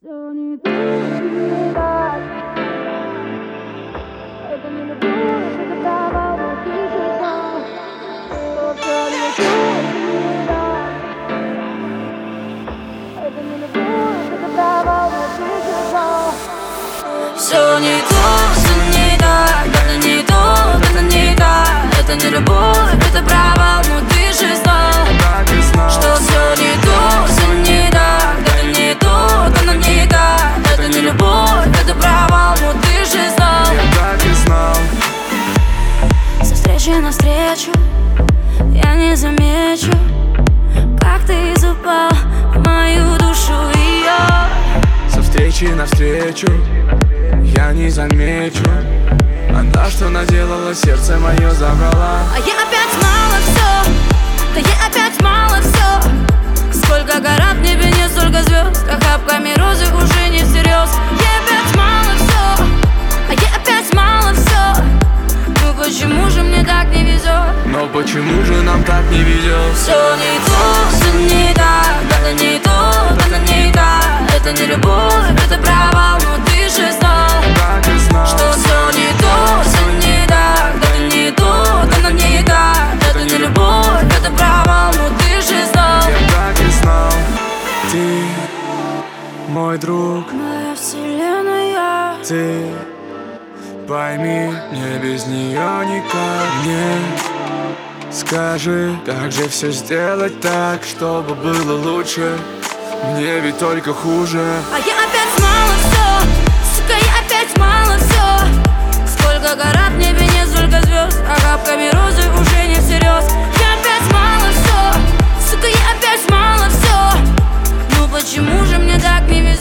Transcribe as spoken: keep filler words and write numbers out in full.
Все не так, не так. Это не любовь, это право, но ты же знал, что все не так. Это не любовь, это право, но ты же знал. Все не то, все не так, это не то, это не так. Это не любовь, это право, но ты же знал, что все не то, все не так. Это не то, это не так. Это не любовь, это право, но ты же знал. Я так и знал. Со встречи на встречу я не замечу, как ты запал в мою душу ее. Со встречи навстречу я не замечу, она что наделала, сердце мое забрала. А я опять мало все, да я опять мало все. Сколько гора в небе, не столько звезд, охапками розы уже не всерьез. Я опять мало все, а я опять мало все. Ну почему же мне так не везет? Но почему же нам так не везет? Все не то, все не так. Это не то, это не так. Это не любовь, это провал, но ты же знал, Так и знал, что все не то, все не так. Это не то, это не так. Это не любовь, это провал, но ты же знал. я так и знал. Ты мой друг, Моя вселенная. ты пойми, мне без нее никак. Мне скажи, как же все сделать так, чтобы было лучше. Мне ведь только хуже. А я опять мало все, сука, я опять мало все. Сколько гора в небе, не столько звезд, охапками розы уже не всерьез. Я опять мало все, сука, я опять мало все. Ну почему же мне так не везет?